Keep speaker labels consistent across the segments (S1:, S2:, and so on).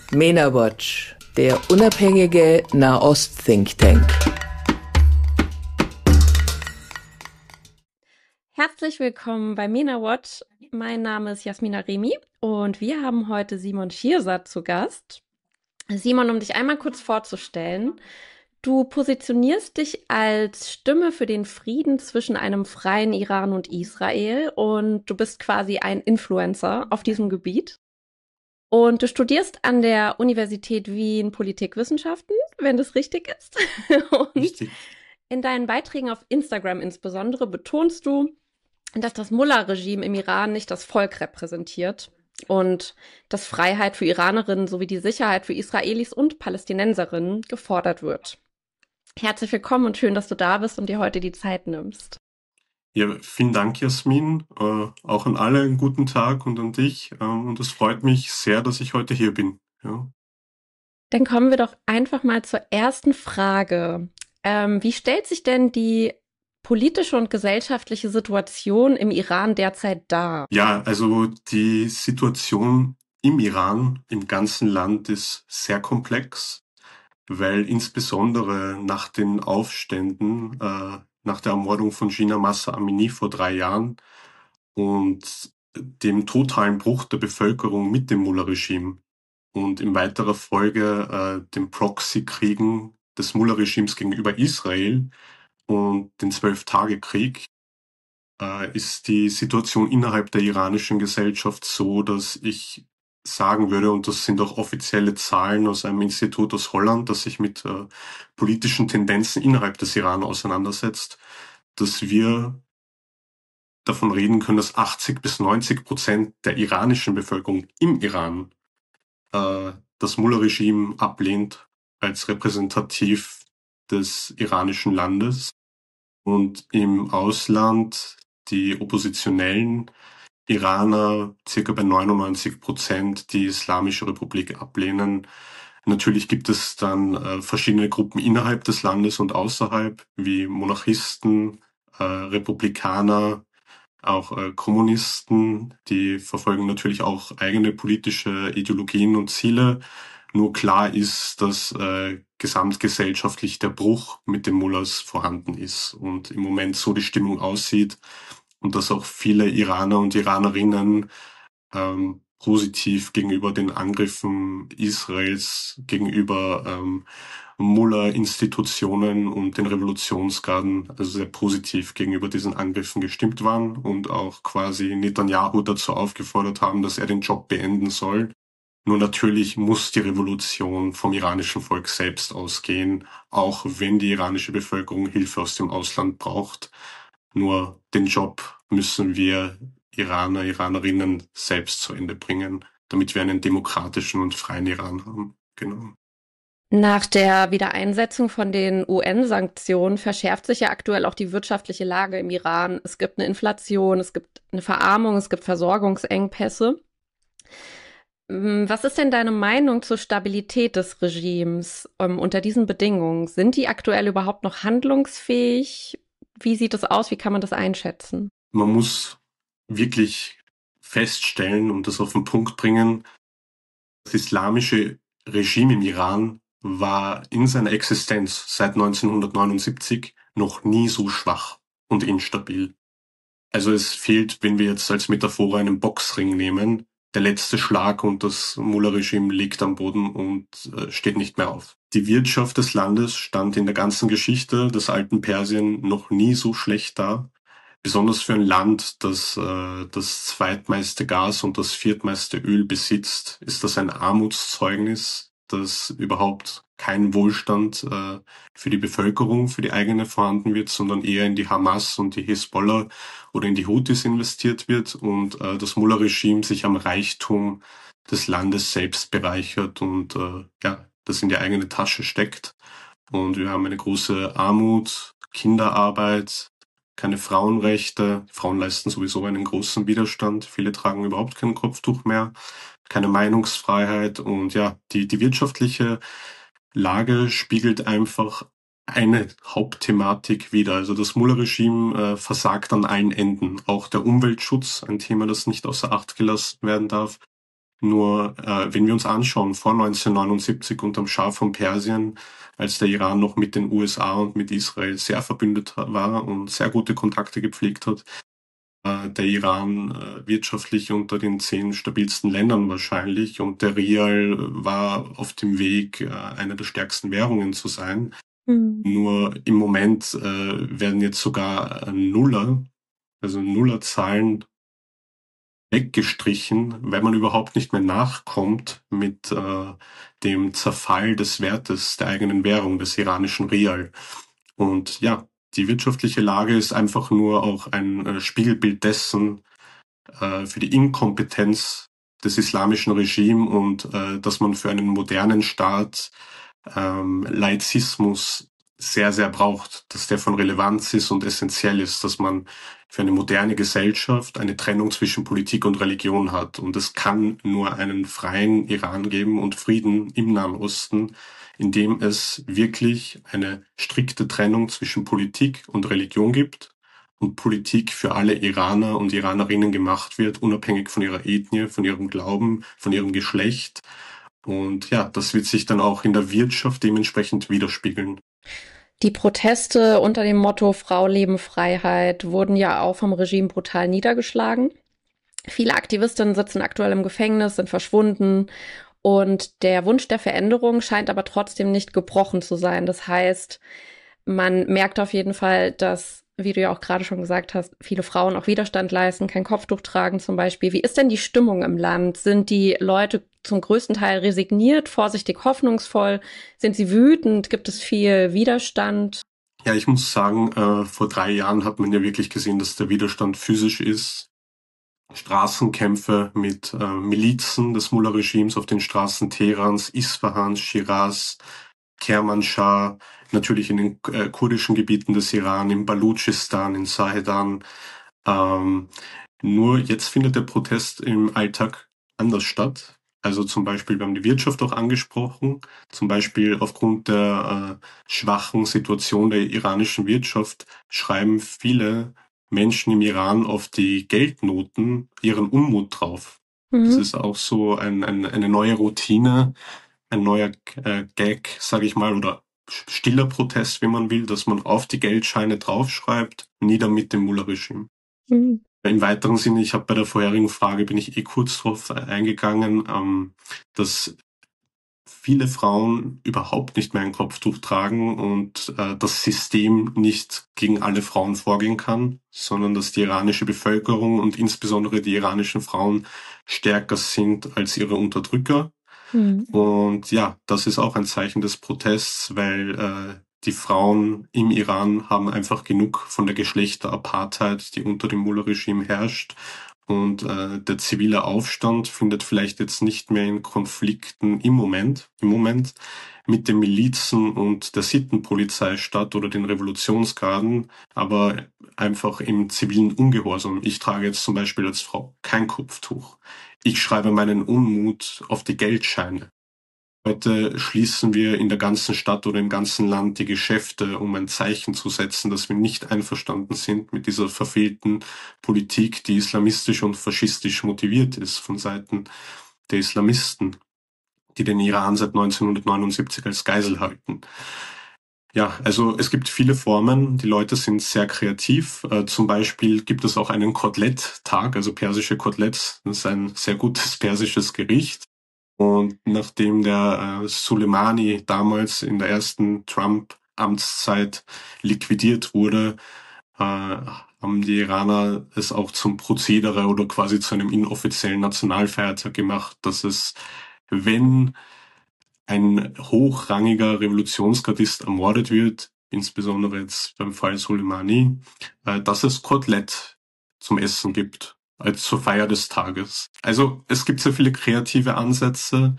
S1: MENA Watch, der unabhängige Nahost-Think Tank.
S2: Herzlich willkommen bei MENA Watch. Mein Name ist Jasmina Remi und wir haben heute Simon Schiersat zu Gast. Simon, um dich einmal kurz vorzustellen, du positionierst dich als Stimme für den Frieden zwischen einem freien Iran und Israel und du bist quasi ein Influencer auf diesem Gebiet. Und du studierst an der Universität Wien Politikwissenschaften, wenn das richtig ist. Und
S3: Richtig.
S2: in deinen Beiträgen auf Instagram insbesondere betonst du, dass das Mullah-Regime im Iran nicht das Volk repräsentiert und dass Freiheit für Iranerinnen sowie die Sicherheit für Israelis und Palästinenserinnen gefordert wird. Herzlich willkommen und schön, dass du da bist und dir heute die Zeit nimmst.
S3: Ja, vielen Dank, Jasmin. Auch an alle einen guten Tag und an dich. Und es freut mich sehr, dass ich heute hier bin. Ja.
S2: Dann kommen wir doch einfach mal zur ersten Frage. Wie stellt sich denn die politische und gesellschaftliche Situation im Iran derzeit dar?
S3: Ja, also die Situation im Iran, im ganzen Land ist sehr komplex, weil insbesondere nach den Aufständen, nach der Ermordung von Jina Mahsa Amini vor 3 Jahren und dem totalen Bruch der Bevölkerung mit dem Mullah-Regime und in weiterer Folge den Proxy-Kriegen des Mullah-Regimes gegenüber Israel und den 12-Tage-Krieg ist die Situation innerhalb der iranischen Gesellschaft so, dass ich sagen würde, und das sind auch offizielle Zahlen aus einem Institut aus Holland, das sich mit politischen Tendenzen innerhalb des Iran auseinandersetzt, dass wir davon reden können, dass 80-90% der iranischen Bevölkerung im Iran das Mullah-Regime ablehnt als repräsentativ des iranischen Landes und im Ausland die oppositionellen Iraner circa bei 99% die Islamische Republik ablehnen. Natürlich gibt es dann verschiedene Gruppen innerhalb des Landes und außerhalb, wie Monarchisten, Republikaner, auch Kommunisten, die verfolgen natürlich auch eigene politische Ideologien und Ziele. Nur klar ist, dass gesamtgesellschaftlich der Bruch mit den Mullahs vorhanden ist und im Moment so die Stimmung aussieht und dass auch viele Iraner und Iranerinnen positiv gegenüber den Angriffen Israels, gegenüber Mullah-Institutionen und den Revolutionsgarden, also sehr positiv gegenüber diesen Angriffen gestimmt waren und auch quasi Netanyahu dazu aufgefordert haben, dass er den Job beenden soll. Nur natürlich muss die Revolution vom iranischen Volk selbst ausgehen, auch wenn die iranische Bevölkerung Hilfe aus dem Ausland braucht. Nur den Job müssen wir Iraner, Iranerinnen selbst zu Ende bringen, damit wir einen demokratischen und freien Iran haben. Genau.
S2: Nach der Wiedereinsetzung von den UN-Sanktionen verschärft sich ja aktuell auch die wirtschaftliche Lage im Iran. Es gibt eine Inflation, es gibt eine Verarmung, es gibt Versorgungsengpässe. Was ist denn deine Meinung zur Stabilität des Regimes unter diesen Bedingungen? Sind die aktuell überhaupt noch handlungsfähig? Wie sieht es aus? Wie kann man das einschätzen?
S3: Man muss wirklich feststellen und das auf den Punkt bringen, das islamische Regime im Iran war in seiner Existenz seit 1979 noch nie so schwach und instabil. Also es fehlt, wenn wir jetzt als Metaphor einen Boxring nehmen, der letzte Schlag und das Mullah-Regime liegt am Boden und steht nicht mehr auf. Die Wirtschaft des Landes stand in der ganzen Geschichte des alten Persien noch nie so schlecht da. Besonders für ein Land, das das zweitmeiste Gas und das viertmeiste Öl besitzt, ist das ein Armutszeugnis, dass überhaupt kein Wohlstand für die Bevölkerung, für die eigene vorhanden wird, sondern eher in die Hamas und die Hisbollah oder in die Houthis investiert wird und das Mullah-Regime sich am Reichtum des Landes selbst bereichert und das in die eigene Tasche steckt. Und wir haben eine große Armut, Kinderarbeit, keine Frauenrechte. Frauen leisten sowieso einen großen Widerstand. Viele tragen überhaupt kein Kopftuch mehr. Keine Meinungsfreiheit. Und ja, die wirtschaftliche Lage spiegelt einfach eine Hauptthematik wider. Also das Mullah-Regime versagt an allen Enden. Auch der Umweltschutz, ein Thema, das nicht außer Acht gelassen werden darf. Nur wenn wir uns anschauen, vor 1979 unterm Schah von Persien, als der Iran noch mit den USA und mit Israel sehr verbündet war und sehr gute Kontakte gepflegt hat, der Iran wirtschaftlich unter den 10 stabilsten Ländern wahrscheinlich, und der Rial war auf dem Weg, eine der stärksten Währungen zu sein. Nur im Moment werden jetzt sogar Nullerzahlen weggestrichen, weil man überhaupt nicht mehr nachkommt mit dem Zerfall des Wertes der eigenen Währung, des iranischen Rial. Und ja, die wirtschaftliche Lage ist einfach nur auch ein Spiegelbild dessen, für die Inkompetenz des islamischen Regimes und dass man für einen modernen Staat Laizismus sehr, sehr braucht, dass der von Relevanz ist und essentiell ist, dass man für eine moderne Gesellschaft eine Trennung zwischen Politik und Religion hat. Und es kann nur einen freien Iran geben und Frieden im Nahen Osten, in dem es wirklich eine strikte Trennung zwischen Politik und Religion gibt und Politik für alle Iraner und Iranerinnen gemacht wird, unabhängig von ihrer Ethnie, von ihrem Glauben, von ihrem Geschlecht. Und ja, das wird sich dann auch in der Wirtschaft dementsprechend widerspiegeln.
S2: Die Proteste unter dem Motto Frau, Leben, Freiheit wurden ja auch vom Regime brutal niedergeschlagen. Viele Aktivistinnen sitzen aktuell im Gefängnis, sind verschwunden, und der Wunsch der Veränderung scheint aber trotzdem nicht gebrochen zu sein. Das heißt, man merkt auf jeden Fall, dass, wie du ja auch gerade schon gesagt hast, viele Frauen auch Widerstand leisten, kein Kopftuch tragen zum Beispiel. Wie ist denn die Stimmung im Land? Sind die Leute zum größten Teil resigniert, vorsichtig hoffnungsvoll? Sind sie wütend? Gibt es viel Widerstand?
S3: Ja, ich muss sagen, vor 3 Jahren hat man ja wirklich gesehen, dass der Widerstand physisch ist. Straßenkämpfe mit Milizen des Mullah-Regimes auf den Straßen Teherans, Isfahans, Schiraz, Kermanschah, natürlich in den kurdischen Gebieten des Iran, in Balutschistan, in Sahedan. Nur jetzt findet der Protest im Alltag anders statt. Also zum Beispiel, wir haben die Wirtschaft auch angesprochen, zum Beispiel aufgrund der schwachen Situation der iranischen Wirtschaft schreiben viele Menschen im Iran auf die Geldnoten ihren Unmut drauf. Das ist auch so eine neue Routine, ein neuer Gag, sage ich mal, oder stiller Protest, wenn man will, dass man auf die Geldscheine draufschreibt, nieder mit dem Mullah-Regime. Im weiteren Sinne, ich habe bei der vorherigen Frage, bin ich kurz drauf eingegangen, dass viele Frauen überhaupt nicht mehr ein Kopftuch tragen und das System nicht gegen alle Frauen vorgehen kann, sondern dass die iranische Bevölkerung und insbesondere die iranischen Frauen stärker sind als ihre Unterdrücker. Und ja, das ist auch ein Zeichen des Protests, weil die Frauen im Iran haben einfach genug von der Geschlechterapartheid, die unter dem Mullah-Regime herrscht. Und der zivile Aufstand findet vielleicht jetzt nicht mehr in Konflikten im Moment mit den Milizen und der Sittenpolizei statt oder den Revolutionsgarden, aber einfach im zivilen Ungehorsam. Ich trage jetzt zum Beispiel als Frau kein Kopftuch. Ich schreibe meinen Unmut auf die Geldscheine. Heute schließen wir in der ganzen Stadt oder im ganzen Land die Geschäfte, um ein Zeichen zu setzen, dass wir nicht einverstanden sind mit dieser verfehlten Politik, die islamistisch und faschistisch motiviert ist von Seiten der Islamisten, die den Iran seit 1979 als Geisel halten. Ja, also es gibt viele Formen, die Leute sind sehr kreativ. Zum Beispiel gibt es auch einen Kotelett-Tag, also persische Koteletts. Das ist ein sehr gutes persisches Gericht. Und nachdem der Soleimani damals in der ersten Trump-Amtszeit liquidiert wurde, haben die Iraner es auch zum Prozedere oder quasi zu einem inoffiziellen Nationalfeiertag gemacht, dass es, wenn ein hochrangiger Revolutionsgardist ermordet wird, insbesondere jetzt beim Fall Soleimani, dass es Kotelett zum Essen gibt, als zur Feier des Tages. Also es gibt sehr viele kreative Ansätze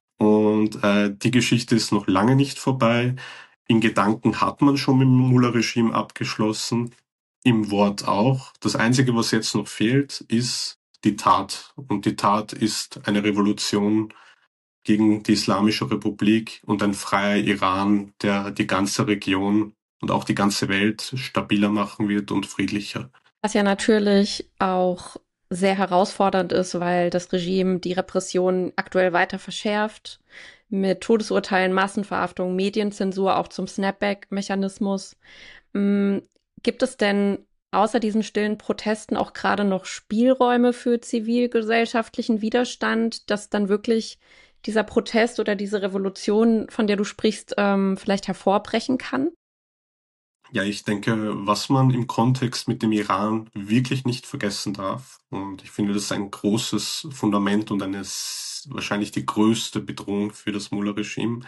S3: und die Geschichte ist noch lange nicht vorbei. In Gedanken hat man schon mit dem Mullah-Regime abgeschlossen, im Wort auch. Das Einzige, was jetzt noch fehlt, ist die Tat. Und die Tat ist eine Revolution gegen die Islamische Republik und ein freier Iran, der die ganze Region und auch die ganze Welt stabiler machen wird und friedlicher.
S2: Was ja natürlich auch sehr herausfordernd ist, weil das Regime die Repression aktuell weiter verschärft, mit Todesurteilen, Massenverhaftung, Medienzensur auch zum Snapback-Mechanismus. Mm, Gibt es denn außer diesen stillen Protesten auch gerade noch Spielräume für zivilgesellschaftlichen Widerstand, dass dann wirklich dieser Protest oder diese Revolution, von der du sprichst, vielleicht hervorbrechen kann?
S3: Ja, ich denke, was man im Kontext mit dem Iran wirklich nicht vergessen darf, und ich finde, das ist ein großes Fundament und wahrscheinlich die größte Bedrohung für das Mullah-Regime.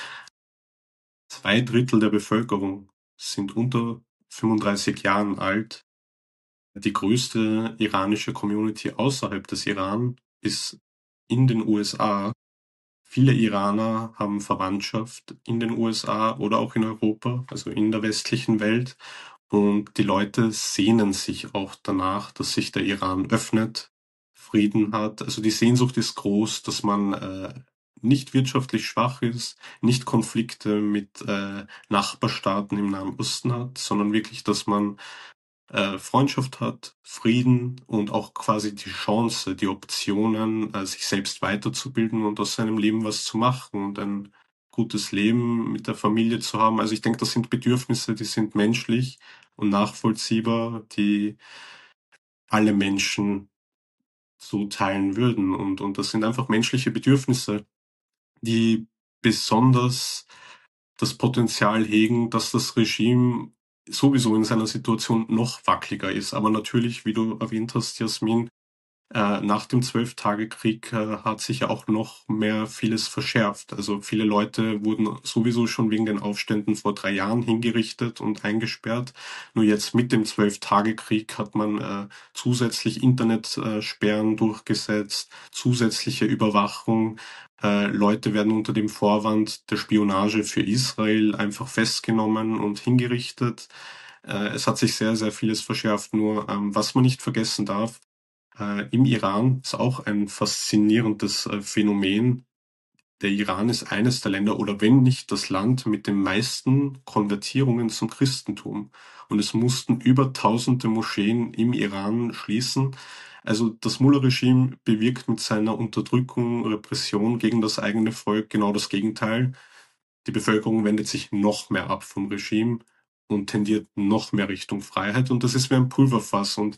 S3: 2 Drittel der Bevölkerung sind unter 35 Jahren alt. Die größte iranische Community außerhalb des Iran ist in den USA. Viele Iraner haben Verwandtschaft in den USA oder auch in Europa, also in der westlichen Welt. Und die Leute sehnen sich auch danach, dass sich der Iran öffnet, Frieden hat. Also die Sehnsucht ist groß, dass man nicht wirtschaftlich schwach ist, nicht Konflikte mit Nachbarstaaten im Nahen Osten hat, sondern wirklich, dass man Freundschaft hat, Frieden und auch quasi die Chance, die Optionen, sich selbst weiterzubilden und aus seinem Leben was zu machen und ein gutes Leben mit der Familie zu haben. Also ich denke, das sind Bedürfnisse, die sind menschlich und nachvollziehbar, die alle Menschen so teilen würden. Und das sind einfach menschliche Bedürfnisse, die besonders das Potenzial hegen, dass das Regime sowieso in seiner Situation noch wackeliger ist. Aber natürlich, wie du erwähnt hast, Jasmin, nach dem Zwölftage-Krieg hat sich ja auch noch mehr vieles verschärft. Also viele Leute wurden sowieso schon wegen den Aufständen vor 3 Jahren hingerichtet und eingesperrt. Nur jetzt mit dem Zwölftage-Krieg hat man zusätzlich Internetsperren durchgesetzt, zusätzliche Überwachung. Leute werden unter dem Vorwand der Spionage für Israel einfach festgenommen und hingerichtet. Es hat sich sehr, sehr vieles verschärft. Nur was man nicht vergessen darf, im Iran ist auch ein faszinierendes Phänomen. Der Iran ist eines der Länder oder wenn nicht das Land mit den meisten Konvertierungen zum Christentum. Und es mussten über tausende Moscheen im Iran schließen. Also das Mullah-Regime bewirkt mit seiner Unterdrückung, Repression gegen das eigene Volk genau das Gegenteil. Die Bevölkerung wendet sich noch mehr ab vom Regime und tendiert noch mehr Richtung Freiheit. Und das ist wie ein Pulverfass. Und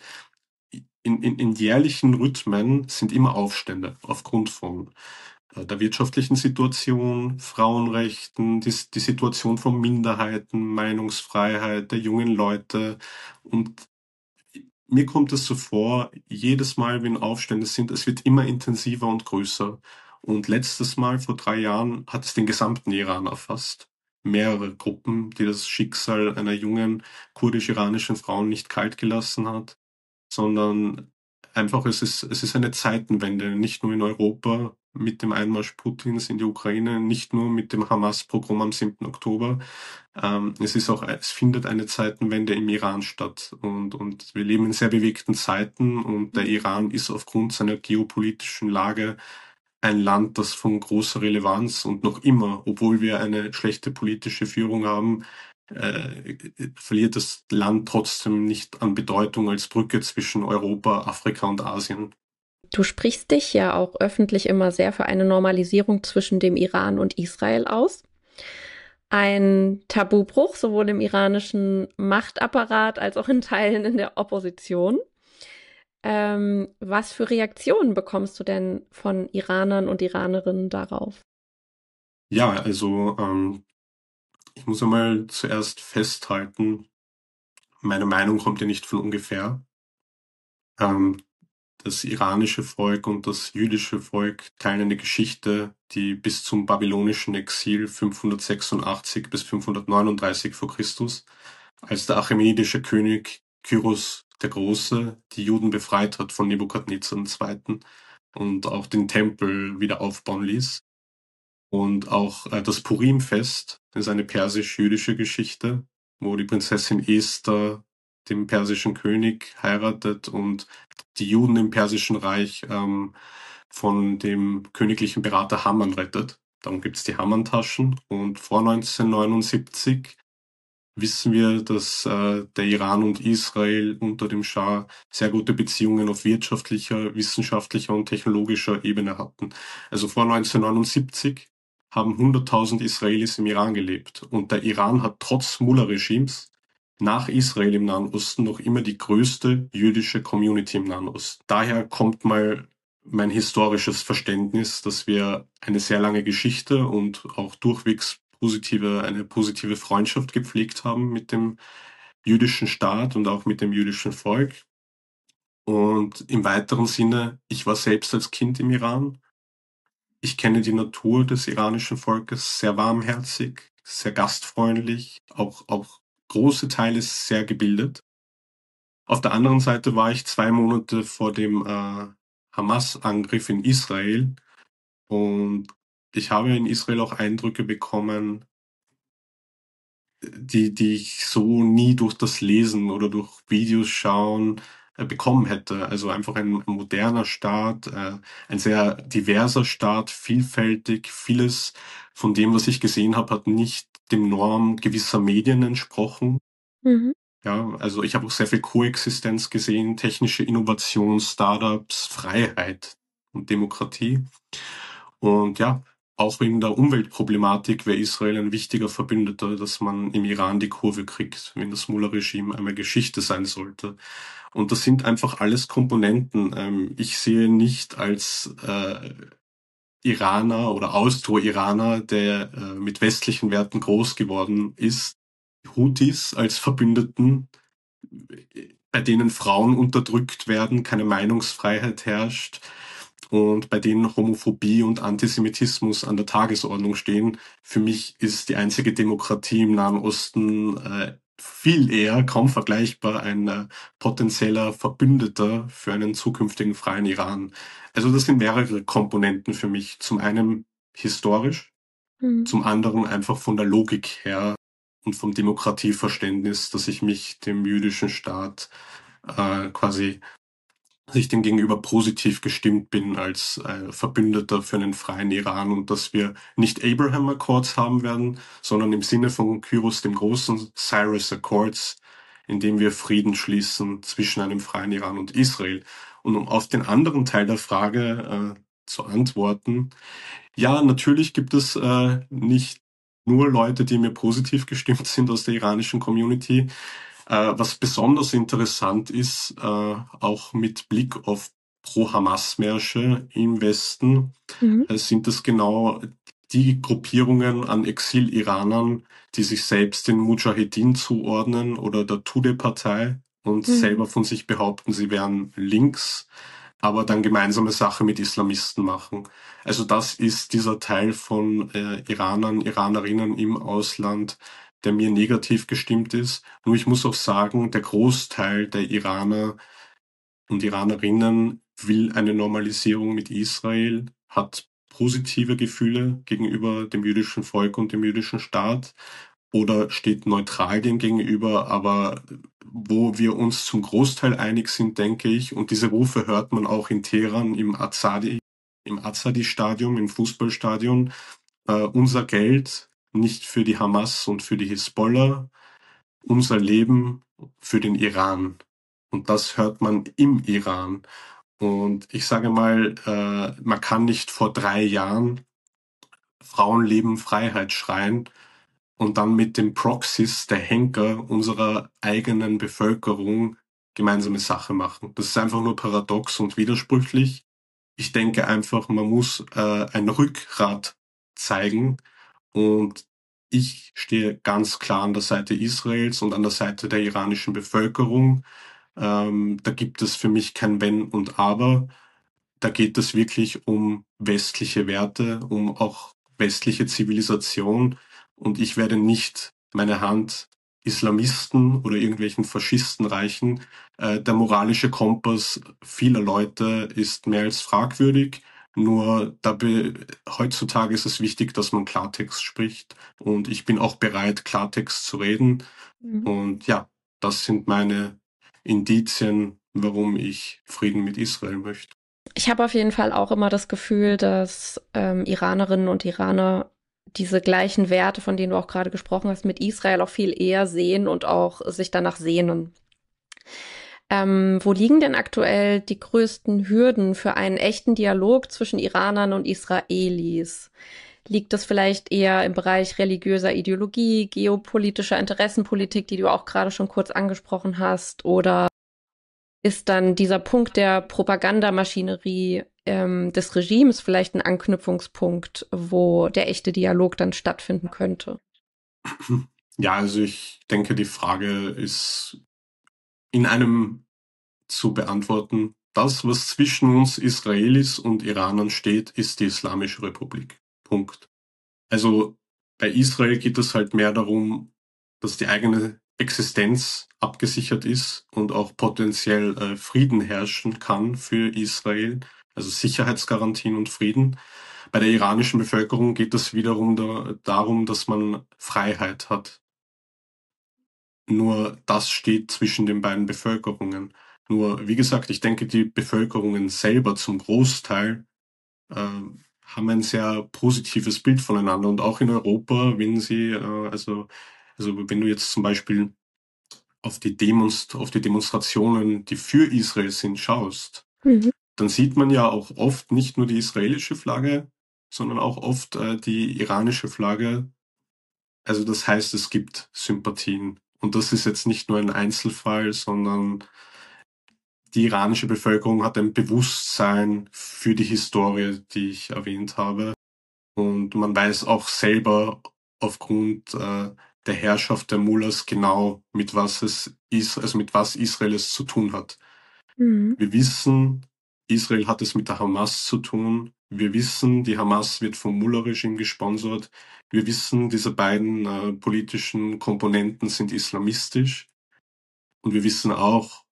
S3: in jährlichen Rhythmen sind immer Aufstände aufgrund von der wirtschaftlichen Situation, Frauenrechten, die Situation von Minderheiten, Meinungsfreiheit der jungen Leute. Und mir kommt es so vor, jedes Mal, wenn Aufstände sind, es wird immer intensiver und größer. Und letztes Mal, vor 3 Jahren, hat es den gesamten Iran erfasst. Mehrere Gruppen, die das Schicksal einer jungen kurdisch-iranischen Frau nicht kalt gelassen hat, sondern einfach es ist eine Zeitenwende, nicht nur in Europa mit dem Einmarsch Putins in die Ukraine, nicht nur mit dem Hamas-Pogrom am 7. Oktober. Es findet eine Zeitenwende im Iran statt und wir leben in sehr bewegten Zeiten und der Iran ist aufgrund seiner geopolitischen Lage ein Land, das von großer Relevanz und noch immer, obwohl wir eine schlechte politische Führung haben, verliert das Land trotzdem nicht an Bedeutung als Brücke zwischen Europa, Afrika und Asien.
S2: Du sprichst dich ja auch öffentlich immer sehr für eine Normalisierung zwischen dem Iran und Israel aus. Ein Tabubruch, sowohl im iranischen Machtapparat als auch in Teilen in der Opposition. Was für Reaktionen bekommst du denn von Iranern und Iranerinnen darauf?
S3: Ja, also ich muss einmal zuerst festhalten, meine Meinung kommt ja nicht von ungefähr. Ähm, Das iranische Volk und das jüdische Volk teilen eine Geschichte, die bis zum babylonischen Exil 586 bis 539 vor Christus, als der achämenidische König Kyros der Große die Juden befreit hat von Nebukadnezar II. Und auch den Tempel wieder aufbauen ließ. Und auch das Purim-Fest ist eine persisch-jüdische Geschichte, wo die Prinzessin Esther den persischen König heiratet und die Juden im Persischen Reich von dem königlichen Berater Haman rettet. Darum gibt's die Haman-Taschen. Und vor 1979 wissen wir, dass der Iran und Israel unter dem Schah sehr gute Beziehungen auf wirtschaftlicher, wissenschaftlicher und technologischer Ebene hatten. Also vor 1979 haben 100.000 Israelis im Iran gelebt und der Iran hat trotz Mullah-Regimes nach Israel im Nahen Osten noch immer die größte jüdische Community im Nahen Osten. Daher kommt mal mein historisches Verständnis, dass wir eine sehr lange Geschichte und auch durchwegs eine positive Freundschaft gepflegt haben mit dem jüdischen Staat und auch mit dem jüdischen Volk. Und im weiteren Sinne, ich war selbst als Kind im Iran. Ich kenne die Natur des iranischen Volkes, sehr warmherzig, sehr gastfreundlich, auch große Teile sehr gebildet. Auf der anderen Seite war ich 2 Monate vor dem Hamas-Angriff in Israel und ich habe in Israel auch Eindrücke bekommen, die ich so nie durch das Lesen oder durch Videos schauen bekommen hätte. Also einfach ein moderner Staat, ein sehr diverser Staat, vielfältig. Vieles von dem, was ich gesehen habe, hat nicht dem Norm gewisser Medien entsprochen.
S2: Mhm.
S3: Ja, also ich habe auch sehr viel Koexistenz gesehen, technische Innovation, Startups, Freiheit und Demokratie. Und ja, auch wegen der Umweltproblematik wäre Israel ein wichtiger Verbündeter, dass man im Iran die Kurve kriegt, wenn das Mullah-Regime einmal Geschichte sein sollte. Und das sind einfach alles Komponenten. Ich sehe nicht als Iraner oder Austro-Iraner, der mit westlichen Werten groß geworden ist, Houthis als Verbündeten, bei denen Frauen unterdrückt werden, keine Meinungsfreiheit herrscht und bei denen Homophobie und Antisemitismus an der Tagesordnung stehen. Für mich ist die einzige Demokratie im Nahen Osten viel eher, kaum vergleichbar, ein potenzieller Verbündeter für einen zukünftigen freien Iran. Also das sind mehrere Komponenten für mich. Zum einen historisch,
S2: Mhm.
S3: zum anderen einfach von der Logik her und vom Demokratieverständnis, dass ich mich dem jüdischen Staat quasi, dass ich dem gegenüber positiv gestimmt bin als Verbündeter für einen freien Iran und dass wir nicht Abraham Accords haben werden, sondern im Sinne von Kyros dem Großen Cyrus Accords, in dem wir Frieden schließen zwischen einem freien Iran und Israel. Und um auf den anderen Teil der Frage zu antworten, ja, natürlich gibt es nicht nur Leute, die mir positiv gestimmt sind aus der iranischen Community. Was besonders interessant ist, auch mit Blick auf Pro-Hamas-Märsche im Westen,
S2: Mhm.
S3: sind das genau die Gruppierungen an Exil-Iranern, die sich selbst den Mujahedin zuordnen oder der Tudeh-Partei und
S2: Mhm.
S3: selber von sich behaupten, sie wären links, aber dann gemeinsame Sache mit Islamisten machen. Also das ist dieser Teil von Iranern, Iranerinnen im Ausland, der mir negativ gestimmt ist. Nur ich muss auch sagen, der Großteil der Iraner und Iranerinnen will eine Normalisierung mit Israel, hat positive Gefühle gegenüber dem jüdischen Volk und dem jüdischen Staat oder steht neutral dem gegenüber, aber wo wir uns zum Großteil einig sind, denke ich, und diese Rufe hört man auch in Teheran im Azadi-Stadion, im Fußballstadion, unser Geld nicht für die Hamas und für die Hisbollah, unser Leben für den Iran. Und das hört man im Iran. Und ich sage mal, man kann nicht vor 3 Jahren Frauenleben Freiheit schreien und dann mit den Proxys der Henker unserer eigenen Bevölkerung gemeinsame Sache machen. Das ist einfach nur paradox und widersprüchlich. Ich denke einfach, man muss ein Rückgrat zeigen und ich stehe ganz klar an der Seite Israels und an der Seite der iranischen Bevölkerung. Da gibt es für mich kein Wenn und Aber. Da geht es wirklich um westliche Werte, um auch westliche Zivilisation. Und ich werde nicht meine Hand Islamisten oder irgendwelchen Faschisten reichen. Der moralische Kompass vieler Leute ist mehr als fragwürdig. Nur heutzutage ist es wichtig, dass man Klartext spricht. Und ich bin auch bereit, Klartext zu reden.
S2: Mhm.
S3: Und ja, das sind meine Indizien, warum ich Frieden mit Israel möchte.
S2: Ich habe auf jeden Fall auch immer das Gefühl, dass Iranerinnen und Iraner diese gleichen Werte, von denen du auch gerade gesprochen hast, mit Israel auch viel eher sehen und auch sich danach sehnen. Wo liegen denn aktuell die größten Hürden für einen echten Dialog zwischen Iranern und Israelis? Liegt das vielleicht eher im Bereich religiöser Ideologie, geopolitischer Interessenpolitik, die du auch gerade schon kurz angesprochen hast, oder ist dann dieser Punkt der Propagandamaschinerie des Regimes vielleicht ein Anknüpfungspunkt, wo der echte Dialog dann stattfinden könnte?
S3: Ja, also ich denke, die Frage ist in einem zu beantworten. Das, was zwischen uns Israelis und Iranern steht, ist die Islamische Republik. Punkt. Also bei Israel geht es halt mehr darum, dass die eigene Existenz abgesichert ist und auch potenziell Frieden herrschen kann für Israel, also Sicherheitsgarantien und Frieden. Bei der iranischen Bevölkerung geht es wiederum darum, dass man Freiheit hat. Nur das steht zwischen den beiden Bevölkerungen. Nur, wie gesagt, ich denke, die Bevölkerungen selber zum Großteil haben ein sehr positives Bild voneinander. Und auch in Europa, wenn sie, also wenn du jetzt zum Beispiel auf die Demonstrationen, die für Israel sind, schaust, dann sieht man ja auch oft nicht nur die israelische Flagge, sondern auch oft die iranische Flagge. Also das heißt, es gibt Sympathien. Und das ist jetzt nicht nur ein Einzelfall, sondern die iranische Bevölkerung hat ein Bewusstsein für die Historie, die ich erwähnt habe. Und man weiß auch selber aufgrund der Herrschaft der Mullahs genau, mit was mit was Israel es zu tun hat.
S2: Mhm.
S3: Wir wissen, Israel hat es mit der Hamas zu tun. Wir wissen, die Hamas wird vom Mullah-Regime gesponsert. Wir wissen, diese beiden politischen Komponenten sind islamistisch. Und wir wissen auch,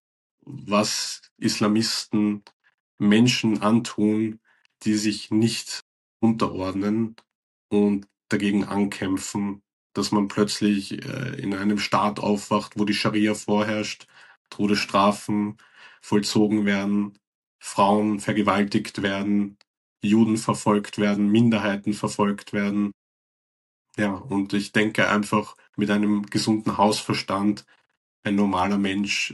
S3: was Islamisten Menschen antun, die sich nicht unterordnen und dagegen ankämpfen, dass man plötzlich in einem Staat aufwacht, wo die Scharia vorherrscht, Todesstrafen vollzogen werden, Frauen vergewaltigt werden, Juden verfolgt werden, Minderheiten verfolgt werden. Ja, und ich denke einfach, mit einem gesunden Hausverstand, ein normaler Mensch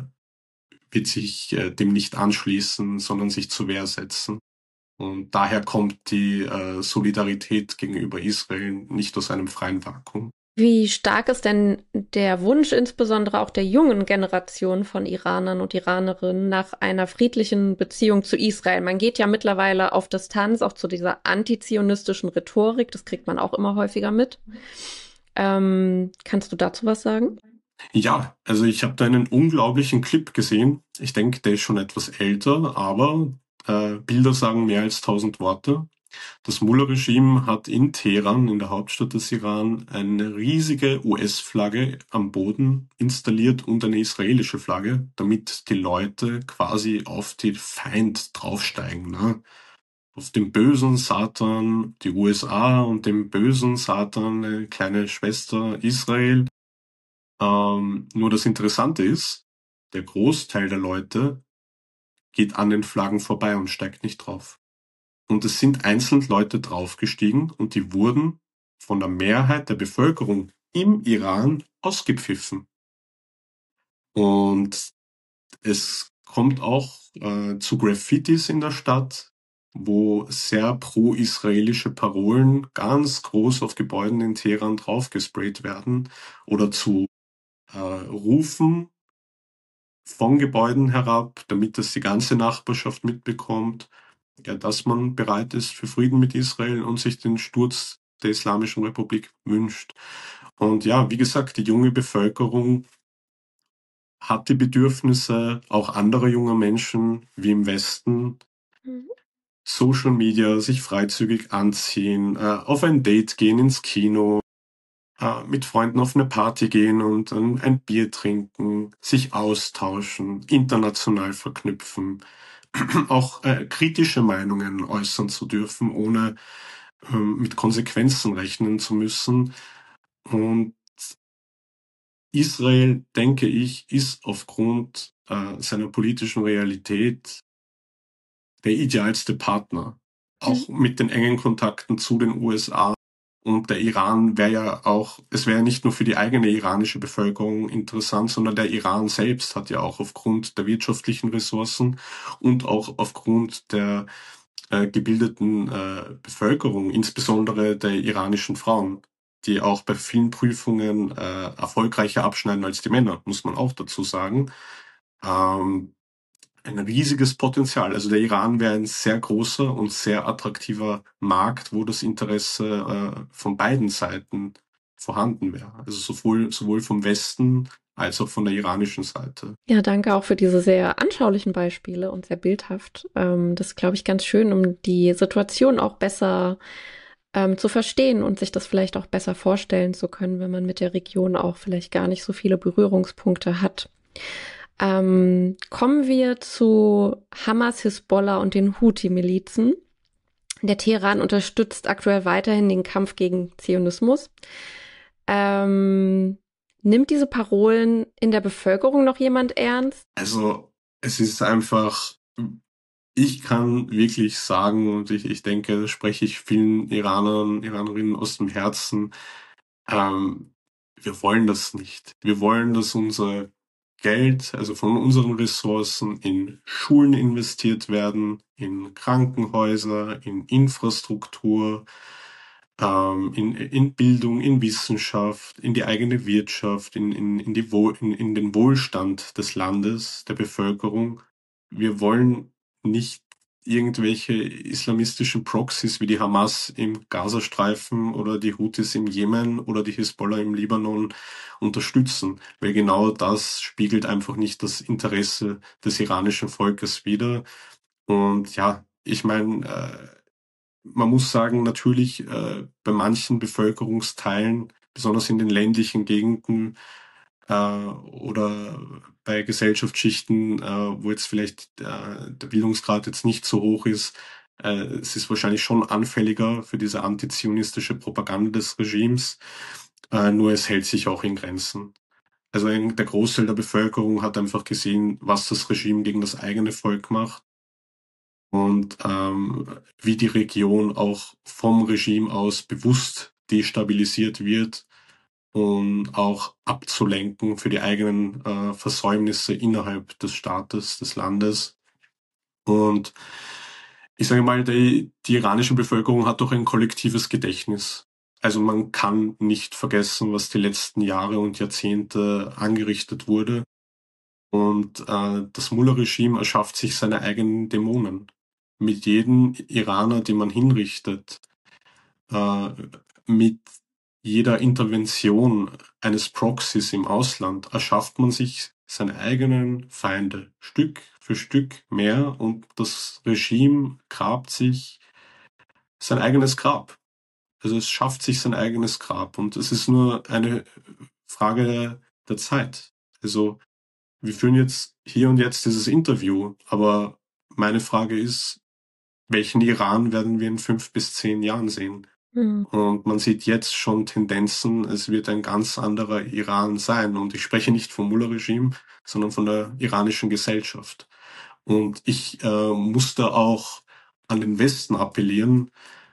S3: wird sich dem nicht anschließen, sondern sich zur Wehr setzen. Und daher kommt die Solidarität gegenüber Israel nicht aus einem freien Vakuum.
S2: Wie stark ist denn der Wunsch insbesondere auch der jungen Generation von Iranern und Iranerinnen nach einer friedlichen Beziehung zu Israel? Man geht ja mittlerweile auf Distanz auch zu dieser antizionistischen Rhetorik, das kriegt man auch immer häufiger mit. Kannst du dazu was sagen?
S3: Ja, also ich habe da einen unglaublichen Clip gesehen. Ich denke, der ist schon etwas älter, aber Bilder sagen mehr als 1000 Worte. Das Mullah-Regime hat in Teheran, in der Hauptstadt des Iran, eine riesige US-Flagge am Boden installiert und eine israelische Flagge, damit die Leute quasi auf den Feind draufsteigen. Ne? Auf den bösen Satan, die USA, und dem bösen Satan, eine kleine Schwester Israel. Nur das Interessante ist, der Großteil der Leute geht an den Flaggen vorbei und steigt nicht drauf. Und es sind einzeln Leute draufgestiegen und die wurden von der Mehrheit der Bevölkerung im Iran ausgepfiffen. Und es kommt auch zu Graffitis in der Stadt, wo sehr pro-israelische Parolen ganz groß auf Gebäuden in Teheran draufgesprayt werden oder zu Rufen von Gebäuden herab, damit das die ganze Nachbarschaft mitbekommt, ja, dass man bereit ist für Frieden mit Israel und sich den Sturz der Islamischen Republik wünscht. Und ja, wie gesagt, die junge Bevölkerung hat die Bedürfnisse auch anderer junger Menschen wie im Westen,
S2: Mhm.
S3: Social Media, sich freizügig anziehen, auf ein Date gehen, ins Kino, mit Freunden auf eine Party gehen und ein Bier trinken, sich austauschen, international verknüpfen, auch kritische Meinungen äußern zu dürfen, ohne mit Konsequenzen rechnen zu müssen. Und Israel, denke ich, ist aufgrund seiner politischen Realität der idealste Partner,
S2: Mhm.
S3: auch mit den engen Kontakten zu den USA Und der Iran wäre ja auch, es wäre nicht nur für die eigene iranische Bevölkerung interessant, sondern der Iran selbst hat ja auch aufgrund der wirtschaftlichen Ressourcen und auch aufgrund der gebildeten Bevölkerung, insbesondere der iranischen Frauen, die auch bei vielen Prüfungen erfolgreicher abschneiden als die Männer, muss man auch dazu sagen. Ein riesiges Potenzial. Also der Iran wäre ein sehr großer und sehr attraktiver Markt, wo das Interesse von beiden Seiten vorhanden wäre. Also sowohl vom Westen als auch von der iranischen Seite.
S2: Ja, danke auch für diese sehr anschaulichen Beispiele und sehr bildhaft. Das ist, glaube ich, ganz schön, um die Situation auch besser zu verstehen und sich das vielleicht auch besser vorstellen zu können, wenn man mit der Region auch vielleicht gar nicht so viele Berührungspunkte hat. Kommen wir zu Hamas, Hisbollah und den Houthi-Milizen. Der Teheran unterstützt aktuell weiterhin den Kampf gegen Zionismus. Nimmt diese Parolen in der Bevölkerung noch jemand ernst?
S3: Also es ist einfach, ich kann wirklich sagen, und ich denke, das spreche ich vielen Iranern, Iranerinnen aus dem Herzen, wir wollen das nicht. Wir wollen, dass unser Geld, also von unseren Ressourcen, in Schulen investiert werden, in Krankenhäuser, in Infrastruktur, in Bildung, in Wissenschaft, in die eigene Wirtschaft, in den Wohlstand des Landes, der Bevölkerung. Wir wollen nicht irgendwelche islamistischen Proxys wie die Hamas im Gazastreifen oder die Houthis im Jemen oder die Hisbollah im Libanon unterstützen, weil genau das spiegelt einfach nicht das Interesse des iranischen Volkes wider. Und ja, ich meine, man muss sagen, natürlich bei manchen Bevölkerungsteilen, besonders in den ländlichen Gegenden oder bei Gesellschaftsschichten, wo jetzt vielleicht der Bildungsgrad jetzt nicht so hoch ist, es ist wahrscheinlich schon anfälliger für diese antizionistische Propaganda des Regimes, nur es hält sich auch in Grenzen. Also der Großteil der Bevölkerung hat einfach gesehen, was das Regime gegen das eigene Volk macht und wie die Region auch vom Regime aus bewusst destabilisiert wird, um auch abzulenken für die eigenen Versäumnisse innerhalb des Staates, des Landes. Und ich sage mal, die iranische Bevölkerung hat doch ein kollektives Gedächtnis. Also man kann nicht vergessen, was die letzten Jahre und Jahrzehnte angerichtet wurde. Und das Mullah-Regime erschafft sich seine eigenen Dämonen. Mit jedem Iraner, den man hinrichtet, äh, mit jeder Intervention eines Proxys im Ausland erschafft man sich seine eigenen Feinde Stück für Stück mehr und das Regime grabt sich sein eigenes Grab. Also es schafft sich sein eigenes Grab und es ist nur eine Frage der Zeit. Also wir führen jetzt hier und jetzt dieses Interview, aber meine Frage ist, welchen Iran werden wir in 5 bis 10 Jahren sehen? Und man sieht jetzt schon Tendenzen, es wird ein ganz anderer Iran sein. Und ich spreche nicht vom Mullah-Regime, sondern von der iranischen Gesellschaft. Und ich muss da auch an den Westen appellieren.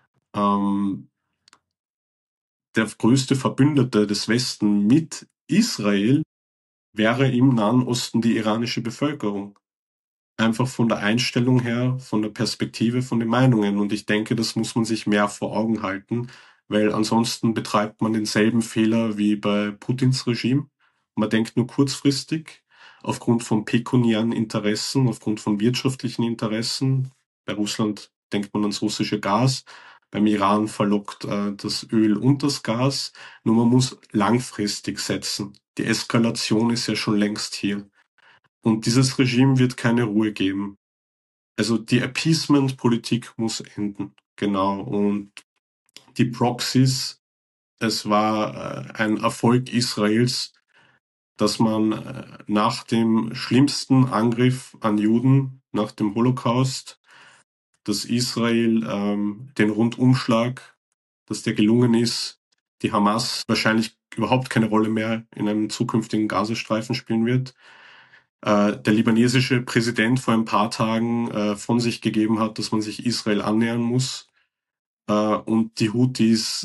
S3: Der größte Verbündete des Westen mit Israel wäre im Nahen Osten die iranische Bevölkerung. Einfach von der Einstellung her, von der Perspektive, von den Meinungen. Und ich denke, das muss man sich mehr vor Augen halten, weil ansonsten betreibt man denselben Fehler wie bei Putins Regime. Man denkt nur kurzfristig, aufgrund von pekuniären Interessen, aufgrund von wirtschaftlichen Interessen. Bei Russland denkt man ans russische Gas. Beim Iran verlockt das Öl und das Gas. Nur man muss langfristig setzen. Die Eskalation ist ja schon längst hier. Und dieses Regime wird keine Ruhe geben. Also die Appeasement-Politik muss enden. Genau. Und die Proxys, es war ein Erfolg Israels, dass man nach dem schlimmsten Angriff an Juden, nach dem Holocaust, dass Israel den Rundumschlag, dass der gelungen ist, die Hamas wahrscheinlich überhaupt keine Rolle mehr in einem zukünftigen Gazastreifen spielen wird. Der libanesische Präsident vor ein paar Tagen von sich gegeben hat, dass man sich Israel annähern muss. Und die Houthis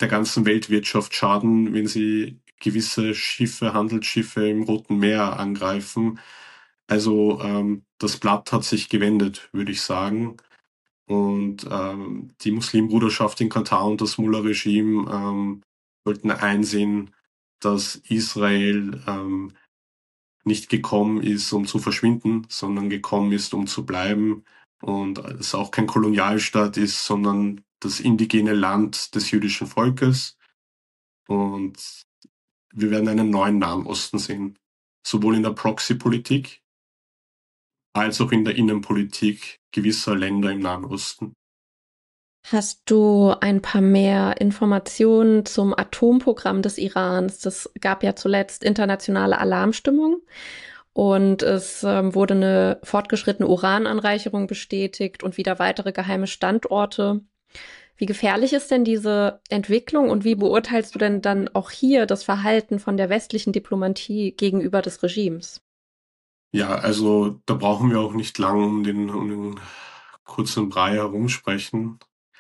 S3: der ganzen Weltwirtschaft schaden, wenn sie gewisse Schiffe, Handelsschiffe im Roten Meer angreifen. Also das Blatt hat sich gewendet, würde ich sagen. Und die Muslimbruderschaft in Katar und das Mullah-Regime sollten einsehen, dass Israel nicht gekommen ist, um zu verschwinden, sondern gekommen ist, um zu bleiben. Und es auch kein Kolonialstaat ist, sondern das indigene Land des jüdischen Volkes. Und wir werden einen neuen Nahen Osten sehen. Sowohl in der Proxy-Politik als auch in der Innenpolitik gewisser Länder im Nahen Osten.
S2: Hast du ein paar mehr Informationen zum Atomprogramm des Irans? Das gab ja zuletzt internationale Alarmstimmung und es wurde eine fortgeschrittene Urananreicherung bestätigt und wieder weitere geheime Standorte. Wie gefährlich ist denn diese Entwicklung und wie beurteilst du denn dann auch hier das Verhalten von der westlichen Diplomatie gegenüber des Regimes?
S3: Ja, also da brauchen wir auch nicht lang um den kurzen Brei herumsprechen.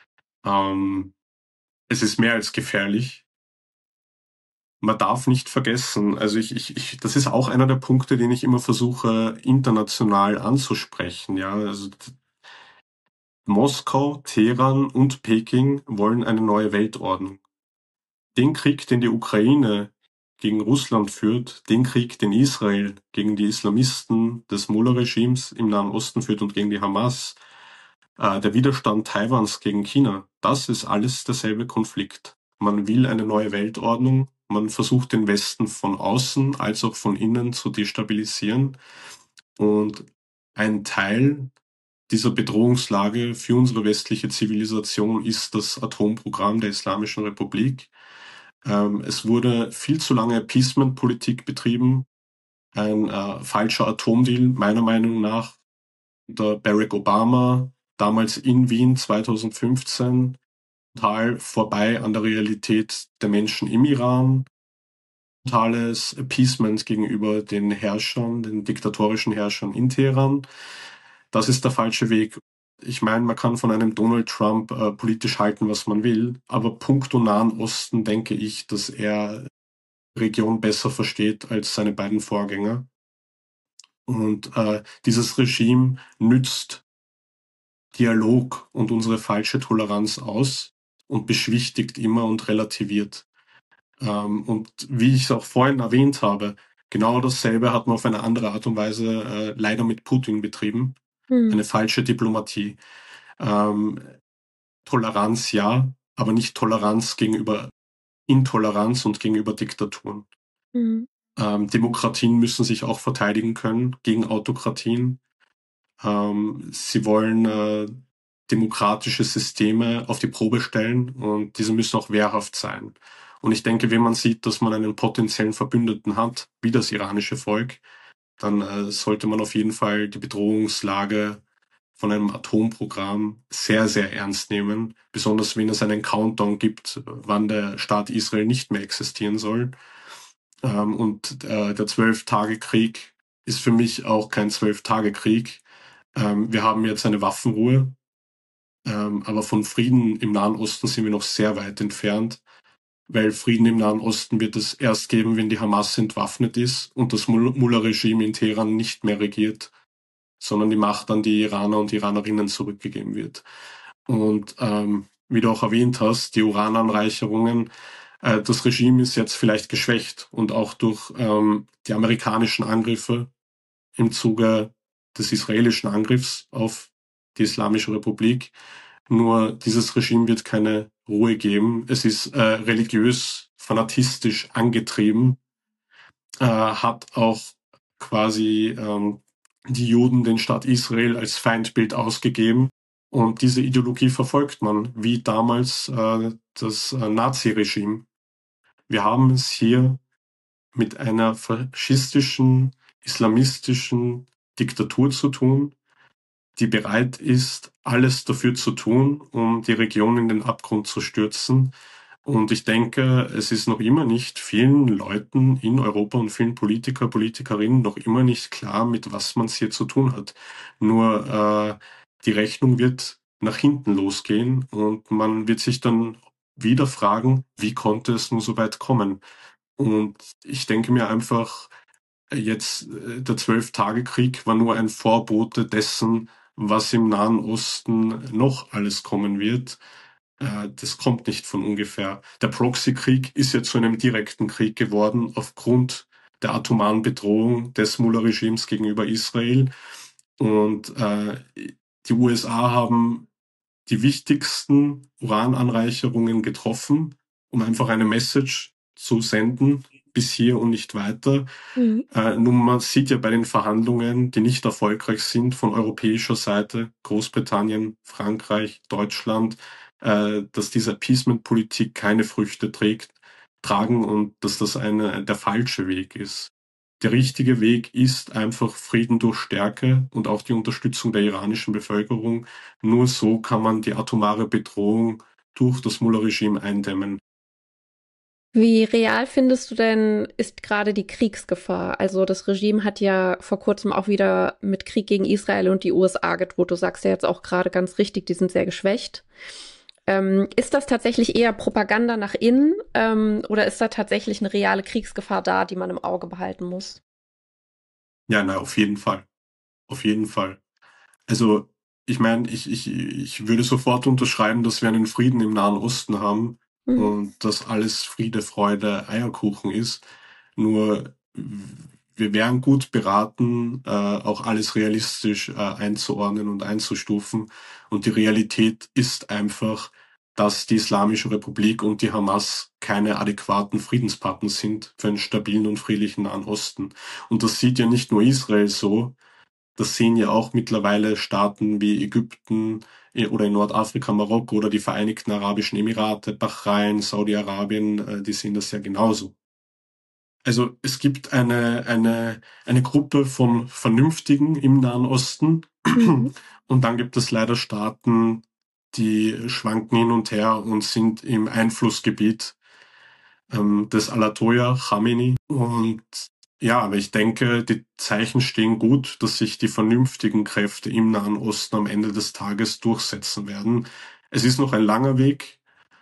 S3: Es ist mehr als gefährlich. Man darf nicht vergessen, also das ist auch einer der Punkte, den ich immer versuche, international anzusprechen. Ja, also Moskau, Teheran und Peking wollen eine neue Weltordnung. Den Krieg, den die Ukraine gegen Russland führt, den Krieg, den Israel gegen die Islamisten des Mullah-Regimes im Nahen Osten führt und gegen die Hamas, der Widerstand Taiwans gegen China, das ist alles derselbe Konflikt. Man will eine neue Weltordnung, man versucht den Westen von außen als auch von innen zu destabilisieren. Und ein Teil dieser Bedrohungslage für unsere westliche Zivilisation ist das Atomprogramm der Islamischen Republik. Es wurde viel zu lange Appeasement-Politik betrieben. Ein falscher Atomdeal, meiner Meinung nach, unter Barack Obama, damals in Wien 2015, total vorbei an der Realität der Menschen im Iran. Totales Appeasement gegenüber den Herrschern, den diktatorischen Herrschern in Teheran. Das ist der falsche Weg. Ich meine, man kann von einem Donald Trump politisch halten, was man will, aber puncto Nahen Osten denke ich, dass er die Region besser versteht als seine beiden Vorgänger. Und dieses Regime nützt Dialog und unsere falsche Toleranz aus und beschwichtigt immer und relativiert. Und wie ich es auch vorhin erwähnt habe, genau dasselbe hat man auf eine andere Art und Weise leider mit Putin betrieben. Eine falsche Diplomatie. Toleranz ja, aber nicht Toleranz gegenüber Intoleranz und gegenüber Diktaturen. Demokratien müssen sich auch verteidigen können gegen Autokratien. Sie wollen demokratische Systeme auf die Probe stellen und diese müssen auch wehrhaft sein. Und ich denke, wenn man sieht, dass man einen potenziellen Verbündeten hat, wie das iranische Volk, dann sollte man auf jeden Fall die Bedrohungslage von einem Atomprogramm sehr, sehr ernst nehmen, besonders wenn es einen Countdown gibt, wann der Staat Israel nicht mehr existieren soll. Und der 12-Tage-Krieg ist für mich auch kein 12-Tage-Krieg. Wir haben jetzt eine Waffenruhe, aber von Frieden im Nahen Osten sind wir noch sehr weit entfernt, weil Frieden im Nahen Osten wird es erst geben, wenn die Hamas entwaffnet ist und das Mullah-Regime in Teheran nicht mehr regiert, sondern die Macht an die Iraner und Iranerinnen zurückgegeben wird. Und wie du auch erwähnt hast, die Urananreicherungen, das Regime ist jetzt vielleicht geschwächt und auch durch die amerikanischen Angriffe im Zuge des israelischen Angriffs auf die Islamische Republik. Nur dieses Regime wird keine Ruhe geben. Es ist religiös, fanatistisch angetrieben, hat auch quasi die Juden den Staat Israel als Feindbild ausgegeben. Und diese Ideologie verfolgt man, wie damals das Nazi-Regime. Wir haben es hier mit einer faschistischen, islamistischen Diktatur zu tun, die bereit ist, alles dafür zu tun, um die Region in den Abgrund zu stürzen. Und ich denke, es ist noch immer nicht vielen Leuten in Europa und vielen Politiker, Politikerinnen noch immer nicht klar, mit was man es hier zu tun hat. Nur die Rechnung wird nach hinten losgehen und man wird sich dann wieder fragen, wie konnte es nur so weit kommen? Und ich denke mir einfach, jetzt der Zwölf-Tage-Krieg war nur ein Vorbote dessen, was im Nahen Osten noch alles kommen wird. Das kommt nicht von ungefähr. Der Proxy-Krieg ist ja zu einem direkten Krieg geworden aufgrund der atomaren Bedrohung des Mullah-Regimes gegenüber Israel. Und die USA haben die wichtigsten Urananreicherungen getroffen, um einfach eine Message zu senden, bis hier und nicht weiter.
S2: Mhm.
S3: Nun, man sieht ja bei den Verhandlungen, die nicht erfolgreich sind, von europäischer Seite, Großbritannien, Frankreich, Deutschland, dass diese Appeasement-Politik keine Früchte tragen und dass das der falsche Weg ist. Der richtige Weg ist einfach Frieden durch Stärke und auch die Unterstützung der iranischen Bevölkerung. Nur so kann man die atomare Bedrohung durch das Mullah-Regime eindämmen.
S2: Wie real findest du denn, ist gerade die Kriegsgefahr? Also das Regime hat ja vor kurzem auch wieder mit Krieg gegen Israel und die USA gedroht. Du sagst ja jetzt auch gerade ganz richtig, die sind sehr geschwächt. Ist das tatsächlich eher Propaganda nach innen oder ist da tatsächlich eine reale Kriegsgefahr da, die man im Auge behalten muss?
S3: Ja, na, auf jeden Fall. Auf jeden Fall. Also, ich meine, ich würde sofort unterschreiben, dass wir einen Frieden im Nahen Osten haben
S2: Mhm.
S3: und dass alles Friede, Freude, Eierkuchen ist. Nur wir wären gut beraten, auch alles realistisch einzuordnen und einzustufen. Und die Realität ist einfach, dass die Islamische Republik und die Hamas keine adäquaten Friedenspartner sind für einen stabilen und friedlichen Nahen Osten. Und das sieht ja nicht nur Israel so, das sehen ja auch mittlerweile Staaten wie Ägypten oder in Nordafrika Marokko oder die Vereinigten Arabischen Emirate, Bahrain, Saudi-Arabien, die sehen das ja genauso. Also es gibt eine Gruppe von Vernünftigen im Nahen Osten
S2: Mhm.
S3: und dann gibt es leider Staaten, die schwanken hin und her und sind im Einflussgebiet des Ayatollah Khamenei. Und ja, aber ich denke, die Zeichen stehen gut, dass sich die vernünftigen Kräfte im Nahen Osten am Ende des Tages durchsetzen werden. Es ist noch ein langer Weg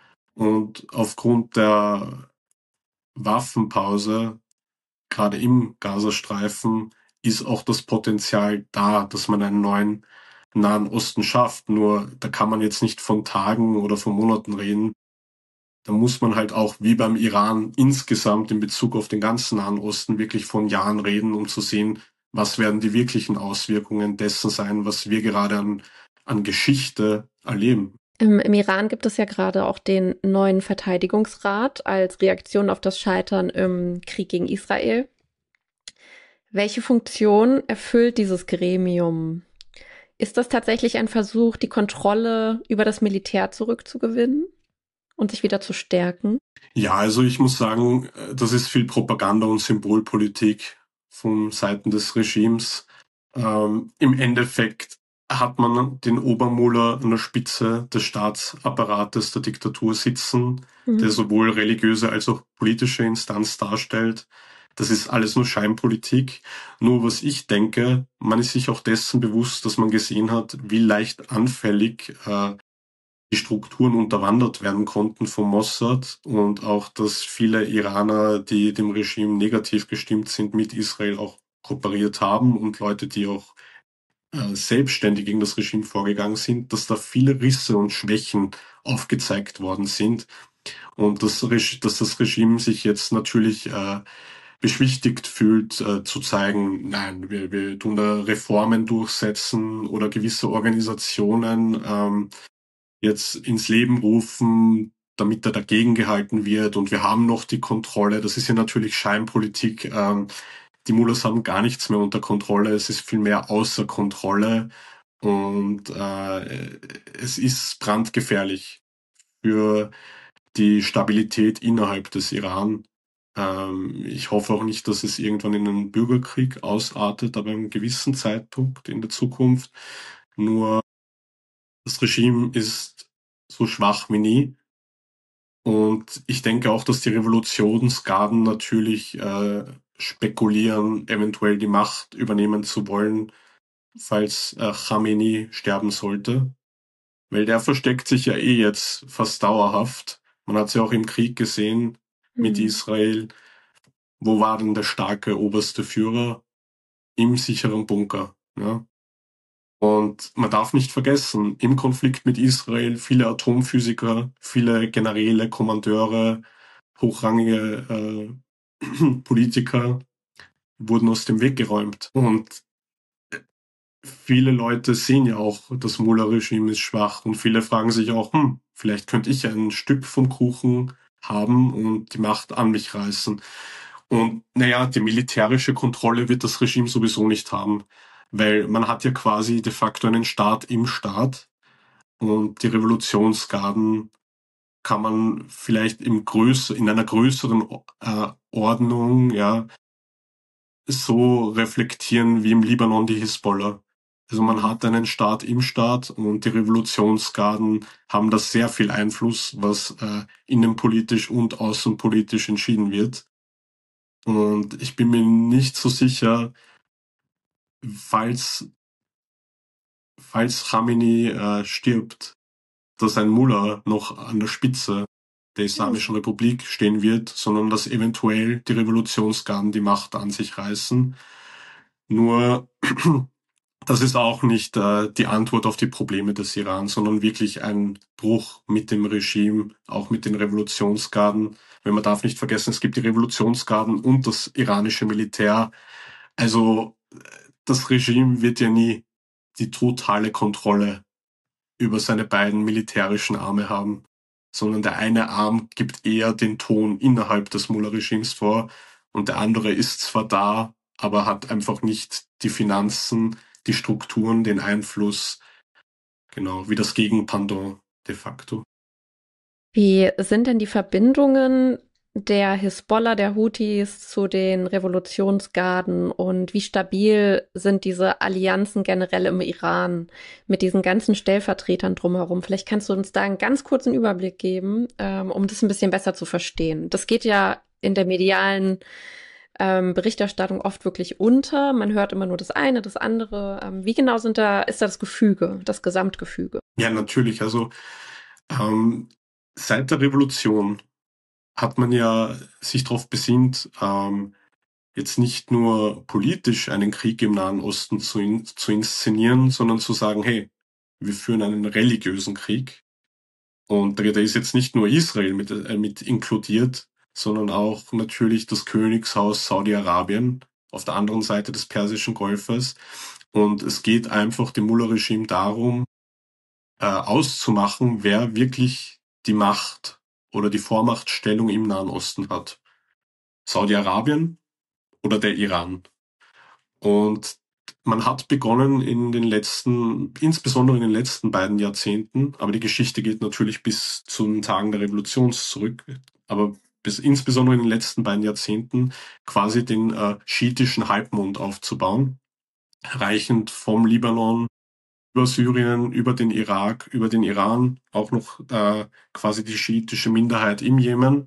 S3: und aufgrund der Waffenpause, gerade im Gazastreifen, ist auch das Potenzial da, dass man einen neuen Nahen Osten schafft. Nur da kann man jetzt nicht von Tagen oder von Monaten reden. Da muss man halt auch wie beim Iran insgesamt in Bezug auf den ganzen Nahen Osten wirklich von Jahren reden, um zu sehen, was werden die wirklichen Auswirkungen dessen sein, was wir gerade an Geschichte erleben.
S2: Im Iran gibt es ja gerade auch den neuen Verteidigungsrat als Reaktion auf das Scheitern im Krieg gegen Israel. Welche Funktion erfüllt dieses Gremium? Ist das tatsächlich ein Versuch, die Kontrolle über das Militär zurückzugewinnen und sich wieder zu stärken?
S3: Ja, also ich muss sagen, das ist viel Propaganda und Symbolpolitik von Seiten des Regimes. Im Endeffekt hat man den Obermullah an der Spitze des Staatsapparates der Diktatur sitzen, der
S2: Mhm.
S3: sowohl religiöse als auch politische Instanz darstellt. Das ist alles nur Scheinpolitik. Nur was ich denke, man ist sich auch dessen bewusst, dass man gesehen hat, wie leicht anfällig die Strukturen unterwandert werden konnten vom Mossad und auch, dass viele Iraner, die dem Regime negativ gestimmt sind, mit Israel auch kooperiert haben und Leute, die auch selbstständig gegen das Regime vorgegangen sind, dass da viele Risse und Schwächen aufgezeigt worden sind und dass das Regime sich jetzt natürlich beschwichtigt fühlt, zu zeigen, nein, wir tun da Reformen durchsetzen oder gewisse Organisationen jetzt ins Leben rufen, damit er dagegen gehalten wird und wir haben noch die Kontrolle. Das ist ja natürlich Scheinpolitik. Die Mullahs haben gar nichts mehr unter Kontrolle. Es ist vielmehr außer Kontrolle und es ist brandgefährlich für die Stabilität innerhalb des Iran. Ich hoffe auch nicht, dass es irgendwann in einen Bürgerkrieg ausartet, aber einem gewissen Zeitpunkt in der Zukunft. Nur das Regime ist so schwach wie nie. Und ich denke auch, dass die Revolutionsgarden natürlich spekulieren, eventuell die Macht übernehmen zu wollen, falls Khamenei sterben sollte. Weil der versteckt sich ja eh jetzt fast dauerhaft. Man hat es ja auch im Krieg gesehen mit Israel. Wo war denn der starke oberste Führer? Im sicheren Bunker. Ja? Und man darf nicht vergessen, im Konflikt mit Israel viele Atomphysiker, viele Generäle, Kommandeure, hochrangige Politiker wurden aus dem Weg geräumt. Und viele Leute sehen ja auch, das Mullah-Regime ist schwach und viele fragen sich auch, vielleicht könnte ich ein Stück vom Kuchen haben und die Macht an mich reißen. Und naja, die militärische Kontrolle wird das Regime sowieso nicht haben, weil man hat ja quasi de facto einen Staat im Staat und die Revolutionsgarden kann man vielleicht in einer größeren Ordnung ja so reflektieren wie im Libanon die Hisbollah. Also man hat einen Staat im Staat und die Revolutionsgarden haben da sehr viel Einfluss, was innenpolitisch und außenpolitisch entschieden wird. Und ich bin mir nicht so sicher, falls Khamenei stirbt, dass ein Mullah noch an der Spitze der Islamischen Republik stehen wird, sondern dass eventuell die Revolutionsgarden die Macht an sich reißen. Nur das ist auch nicht die Antwort auf die Probleme des Iran, sondern wirklich ein Bruch mit dem Regime, auch mit den Revolutionsgarden. Weil man darf nicht vergessen, es gibt die Revolutionsgarden und das iranische Militär. Also das Regime wird ja nie die totale Kontrolle über seine beiden militärischen Arme haben, sondern der eine Arm gibt eher den Ton innerhalb des Mullah-Regimes vor und der andere ist zwar da, aber hat einfach nicht die Finanzen, die Strukturen, den Einfluss, genau, wie das Gegenpendant de facto.
S2: Wie sind denn die Verbindungen der Hisbollah, der Houthis zu den Revolutionsgarden und wie stabil sind diese Allianzen generell im Iran mit diesen ganzen Stellvertretern drumherum? Vielleicht kannst du uns da einen ganz kurzen Überblick geben, um das ein bisschen besser zu verstehen. Das geht ja in der medialen Berichterstattung oft wirklich unter. Man hört immer nur das eine, das andere. Wie genau ist da das Gefüge, das Gesamtgefüge?
S3: Ja, natürlich. Also seit der Revolution hat man ja sich darauf besinnt, jetzt nicht nur politisch einen Krieg im Nahen Osten zu inszenieren, sondern zu sagen, hey, wir führen einen religiösen Krieg. Und da ist jetzt nicht nur Israel mit inkludiert, sondern auch natürlich das Königshaus Saudi-Arabien auf der anderen Seite des Persischen Golfes. Und es geht einfach dem Mullah-Regime darum, auszumachen, wer wirklich die Macht oder die Vormachtstellung im Nahen Osten hat. Saudi-Arabien oder der Iran. Und man hat begonnen insbesondere in den letzten beiden Jahrzehnten, aber die Geschichte geht natürlich bis zu den Tagen der Revolution zurück, aber insbesondere in den letzten beiden Jahrzehnten quasi den schiitischen Halbmond aufzubauen, reichend vom Libanon über Syrien, über den Irak, über den Iran, auch noch quasi die schiitische Minderheit im Jemen,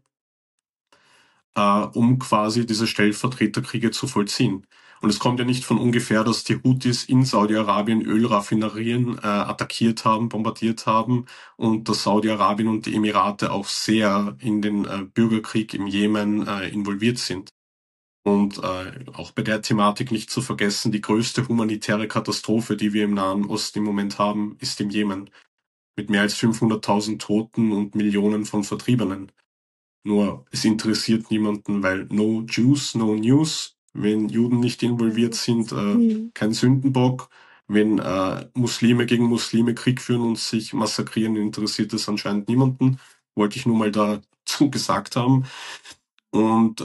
S3: um quasi diese Stellvertreterkriege zu vollziehen. Und es kommt ja nicht von ungefähr, dass die Houthis in Saudi-Arabien Ölraffinerien attackiert haben, bombardiert haben und dass Saudi-Arabien und die Emirate auch sehr in den Bürgerkrieg im Jemen involviert sind. Und auch bei der Thematik nicht zu vergessen, die größte humanitäre Katastrophe, die wir im Nahen Osten im Moment haben, ist im Jemen. Mit mehr als 500.000 Toten und Millionen von Vertriebenen. Nur es interessiert niemanden, weil no Jews, no news. Wenn Juden nicht involviert sind, kein Sündenbock. Wenn Muslime gegen Muslime Krieg führen und sich massakrieren, interessiert es anscheinend niemanden. Wollte ich nur mal dazu gesagt haben. Und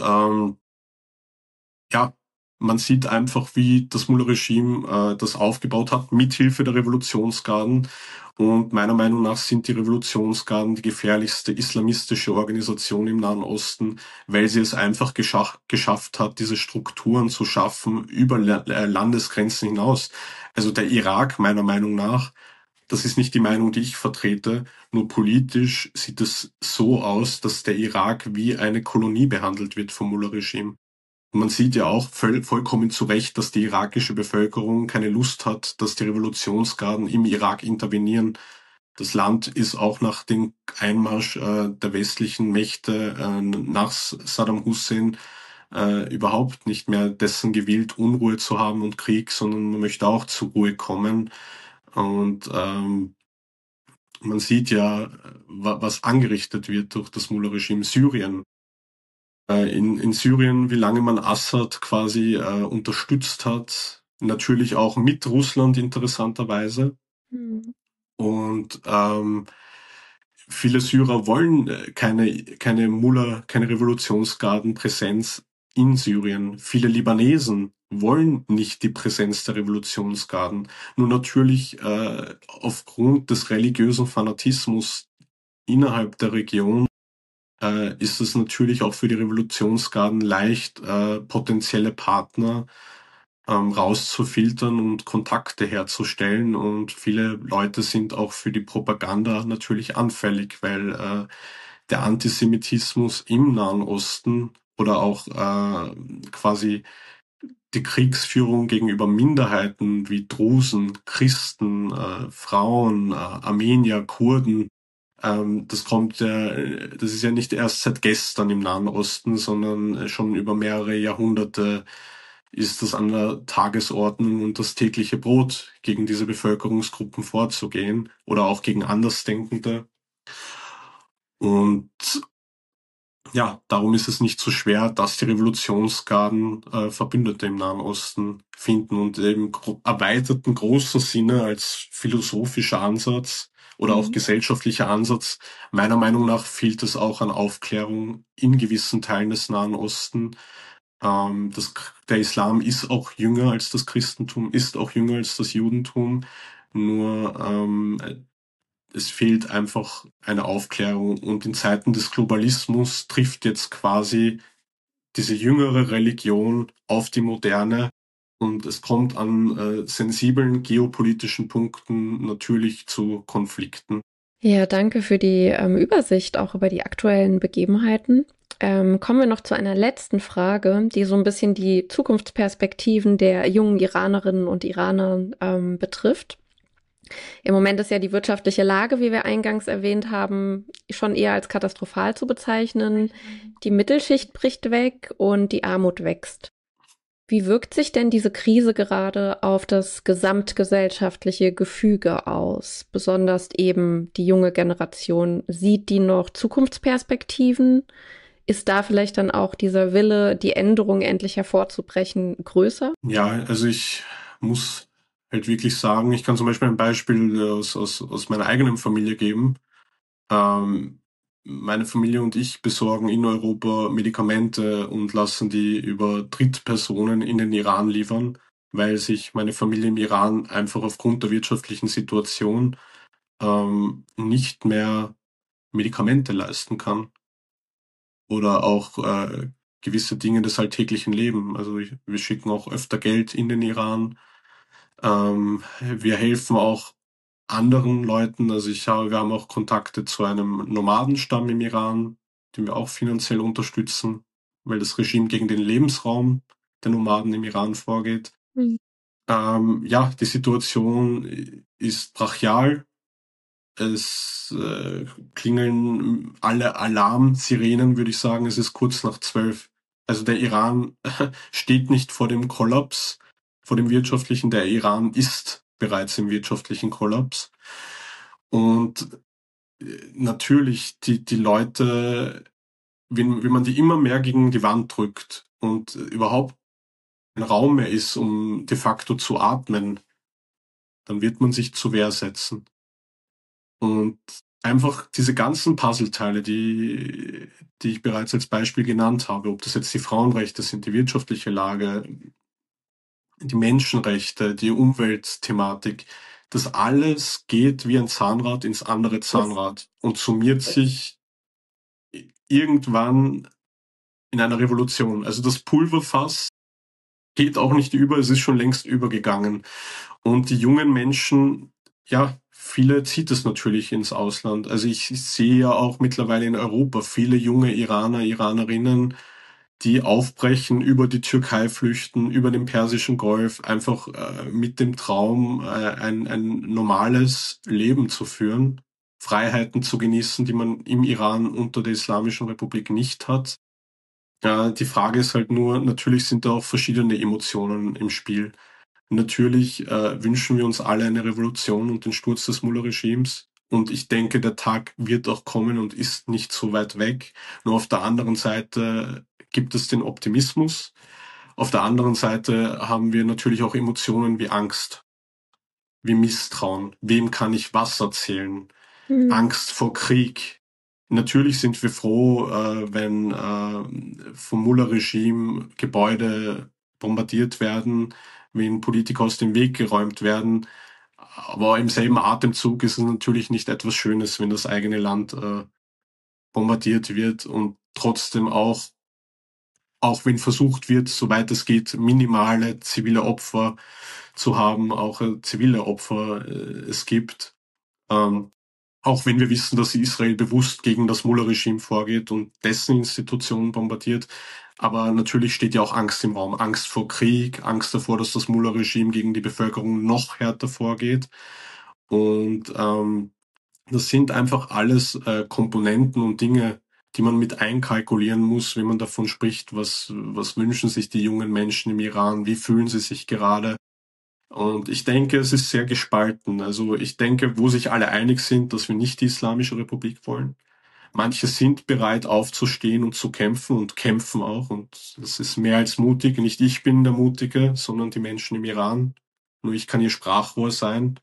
S3: ja, man sieht einfach, wie das Mullah-Regime das aufgebaut hat, mithilfe der Revolutionsgarden. Und meiner Meinung nach sind die Revolutionsgarden die gefährlichste islamistische Organisation im Nahen Osten, weil sie es einfach geschafft hat, diese Strukturen zu schaffen über Landesgrenzen hinaus. Also der Irak, meiner Meinung nach, das ist nicht die Meinung, die ich vertrete, nur politisch sieht es so aus, dass der Irak wie eine Kolonie behandelt wird vom Mullah-Regime. Man sieht ja auch vollkommen zu Recht, dass die irakische Bevölkerung keine Lust hat, dass die Revolutionsgarden im Irak intervenieren. Das Land ist auch nach dem Einmarsch der westlichen Mächte nach Saddam Hussein überhaupt nicht mehr dessen gewillt, Unruhe zu haben und Krieg, sondern man möchte auch zur Ruhe kommen. Und man sieht ja, was angerichtet wird durch das Mullah-Regime Syrien. In Syrien, wie lange man Assad quasi unterstützt hat, natürlich auch mit Russland interessanterweise.
S2: Mhm.
S3: Und viele Syrer wollen keine Mullah, keine Revolutionsgardenpräsenz in Syrien. Viele Libanesen wollen nicht die Präsenz der Revolutionsgarden. Nur natürlich aufgrund des religiösen Fanatismus innerhalb der Region ist es natürlich auch für die Revolutionsgarden leicht, potenzielle Partner rauszufiltern und Kontakte herzustellen. Und viele Leute sind auch für die Propaganda natürlich anfällig, weil der Antisemitismus im Nahen Osten oder auch quasi die Kriegsführung gegenüber Minderheiten wie Drusen, Christen, Frauen, Armenier, Kurden, das ist ja nicht erst seit gestern im Nahen Osten, sondern schon über mehrere Jahrhunderte ist das an der Tagesordnung und das tägliche Brot, gegen diese Bevölkerungsgruppen vorzugehen oder auch gegen Andersdenkende. Und ja, darum ist es nicht so schwer, dass die Revolutionsgarden Verbündete im Nahen Osten finden und im erweiterten großen Sinne als philosophischer Ansatz oder auch gesellschaftlicher Ansatz. Meiner Meinung nach fehlt es auch an Aufklärung in gewissen Teilen des Nahen Osten. Der Islam ist auch jünger als das Christentum, ist auch jünger als das Judentum. Nur es fehlt einfach eine Aufklärung, und in Zeiten des Globalismus trifft jetzt quasi diese jüngere Religion auf die moderne, und es kommt an sensiblen geopolitischen Punkten natürlich zu Konflikten.
S2: Ja, danke für die Übersicht auch über die aktuellen Begebenheiten. Kommen wir noch zu einer letzten Frage, die so ein bisschen die Zukunftsperspektiven der jungen Iranerinnen und Iraner betrifft. Im Moment ist ja die wirtschaftliche Lage, wie wir eingangs erwähnt haben, schon eher als katastrophal zu bezeichnen. Die Mittelschicht bricht weg und die Armut wächst. Wie wirkt sich denn diese Krise gerade auf das gesamtgesellschaftliche Gefüge aus? Besonders eben die junge Generation. Sieht die noch Zukunftsperspektiven? Ist da vielleicht dann auch dieser Wille, die Änderung endlich hervorzubrechen, größer?
S3: Ja, also ich muss halt wirklich sagen, ich kann zum Beispiel ein Beispiel aus meiner eigenen Familie geben. Meine Familie und ich besorgen in Europa Medikamente und lassen die über Drittpersonen in den Iran liefern, weil sich meine Familie im Iran einfach aufgrund der wirtschaftlichen Situation nicht mehr Medikamente leisten kann. Oder auch gewisse Dinge des alltäglichen Lebens. Also wir schicken auch öfter Geld in den Iran. Wir helfen auch anderen Leuten. Also wir haben auch Kontakte zu einem Nomadenstamm im Iran, den wir auch finanziell unterstützen, weil das Regime gegen den Lebensraum der Nomaden im Iran vorgeht.
S2: Mhm.
S3: Ja, die Situation ist brachial. Es klingeln alle Alarmsirenen, würde ich sagen. Es ist kurz nach 12. Also der Iran steht nicht vor dem Kollaps, vor dem wirtschaftlichen. Der Iran ist bereits im wirtschaftlichen Kollaps. Und natürlich die Leute, wenn man die immer mehr gegen die Wand drückt und überhaupt kein Raum mehr ist, um de facto zu atmen, dann wird man sich zur Wehr setzen. Und einfach diese ganzen Puzzleteile, die ich bereits als Beispiel genannt habe, ob das jetzt die Frauenrechte sind, die wirtschaftliche Lage, die Menschenrechte, die Umweltthematik, das alles geht wie ein Zahnrad ins andere Zahnrad und summiert sich irgendwann in einer Revolution. Also das Pulverfass geht auch nicht über, es ist schon längst übergegangen. Und die jungen Menschen, ja, viele zieht es natürlich ins Ausland. Also ich sehe ja auch mittlerweile in Europa viele junge Iraner, Iranerinnen, die aufbrechen, über die Türkei flüchten, über den Persischen Golf, einfach mit dem Traum, ein normales Leben zu führen. Freiheiten zu genießen, die man im Iran unter der Islamischen Republik nicht hat. Die Frage ist halt nur, natürlich sind da auch verschiedene Emotionen im Spiel. Natürlich wünschen wir uns alle eine Revolution und den Sturz des Mullah-Regimes. Und ich denke, der Tag wird auch kommen und ist nicht so weit weg. Nur auf der anderen Seite gibt es den Optimismus. Auf der anderen Seite haben wir natürlich auch Emotionen wie Angst, wie Misstrauen. Wem kann ich was erzählen? Angst vor Krieg. Natürlich sind wir froh, wenn vom Mullah-Regime Gebäude bombardiert werden, wenn Politiker aus dem Weg geräumt werden. Aber im selben Atemzug ist es natürlich nicht etwas Schönes, wenn das eigene Land bombardiert wird und trotzdem auch wenn versucht wird, soweit es geht, minimale zivile Opfer zu haben, auch zivile Opfer es gibt. Auch wenn wir wissen, dass Israel bewusst gegen das Mullah-Regime vorgeht und dessen Institutionen bombardiert. Aber natürlich steht ja auch Angst im Raum. Angst vor Krieg, Angst davor, dass das Mullah-Regime gegen die Bevölkerung noch härter vorgeht. Und das sind einfach alles Komponenten und Dinge, die man mit einkalkulieren muss, wenn man davon spricht, was wünschen sich die jungen Menschen im Iran, wie fühlen sie sich gerade. Und ich denke, es ist sehr gespalten. Also ich denke, wo sich alle einig sind, dass wir nicht die Islamische Republik wollen. Manche sind bereit aufzustehen und zu kämpfen und kämpfen auch. Und das ist mehr als mutig. Nicht ich bin der Mutige, sondern die Menschen im Iran. Nur ich kann ihr Sprachrohr sein.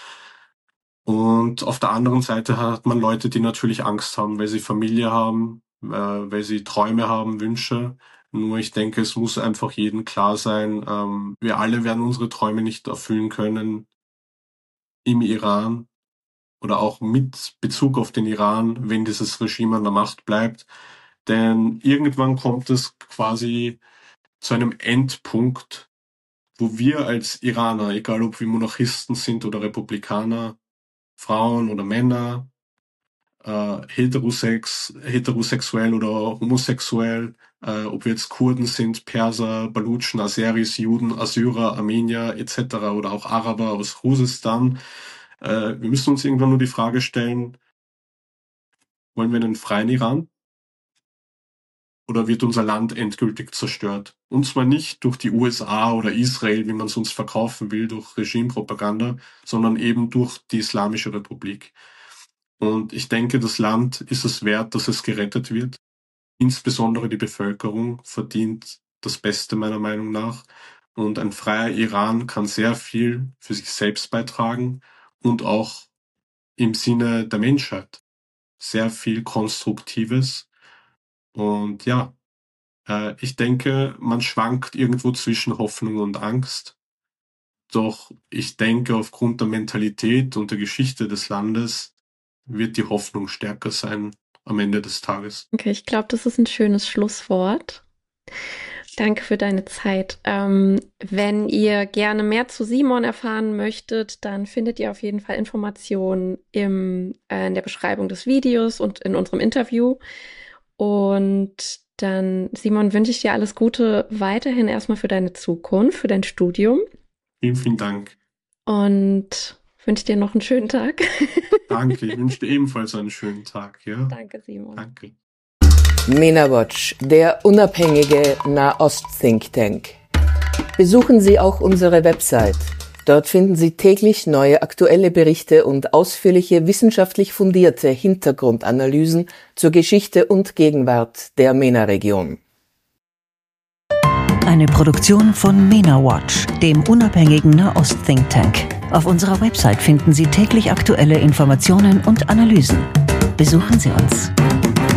S3: Und auf der anderen Seite hat man Leute, die natürlich Angst haben, weil sie Familie haben, weil sie Träume haben, Wünsche. Nur ich denke, es muss einfach jedem klar sein, wir alle werden unsere Träume nicht erfüllen können im Iran oder auch mit Bezug auf den Iran, wenn dieses Regime an der Macht bleibt. Denn irgendwann kommt es quasi zu einem Endpunkt, wo wir als Iraner, egal ob wir Monarchisten sind oder Republikaner, Frauen oder Männer, heterosexuell oder homosexuell, ob wir jetzt Kurden sind, Perser, Balutschen, Aseris, Juden, Assyrer, Armenier etc. oder auch Araber aus Khuzestan. Wir müssen uns irgendwann nur die Frage stellen, wollen wir einen freien Iran? Oder wird unser Land endgültig zerstört? Und zwar nicht durch die USA oder Israel, wie man es uns verkaufen will, durch Regimepropaganda, sondern eben durch die Islamische Republik. Und ich denke, das Land ist es wert, dass es gerettet wird. Insbesondere die Bevölkerung verdient das Beste meiner Meinung nach. Und ein freier Iran kann sehr viel für sich selbst beitragen und auch im Sinne der Menschheit sehr viel Konstruktives. Und ja, ich denke, man schwankt irgendwo zwischen Hoffnung und Angst. Doch ich denke, aufgrund der Mentalität und der Geschichte des Landes wird die Hoffnung stärker sein am Ende des Tages.
S2: Okay, ich glaube, das ist ein schönes Schlusswort. Danke für deine Zeit. Wenn ihr gerne mehr zu Simon erfahren möchtet, dann findet ihr auf jeden Fall Informationen in der Beschreibung des Videos und in unserem Interview. Und dann, Simon, wünsche ich dir alles Gute weiterhin erstmal für deine Zukunft, für dein Studium.
S3: Vielen, vielen Dank.
S2: Und wünsche dir noch einen schönen Tag.
S3: Danke, ich wünsche dir ebenfalls einen schönen Tag. Ja?
S2: Danke, Simon.
S3: Danke.
S1: MENAWatch, der unabhängige Nahost-Think Tank. Besuchen Sie auch unsere Website. Dort finden Sie täglich neue aktuelle Berichte und ausführliche wissenschaftlich fundierte Hintergrundanalysen zur Geschichte und Gegenwart der MENA-Region.
S4: Eine Produktion von MENAWatch, dem unabhängigen Nahost-Think Tank. Auf unserer Website finden Sie täglich aktuelle Informationen und Analysen. Besuchen Sie uns.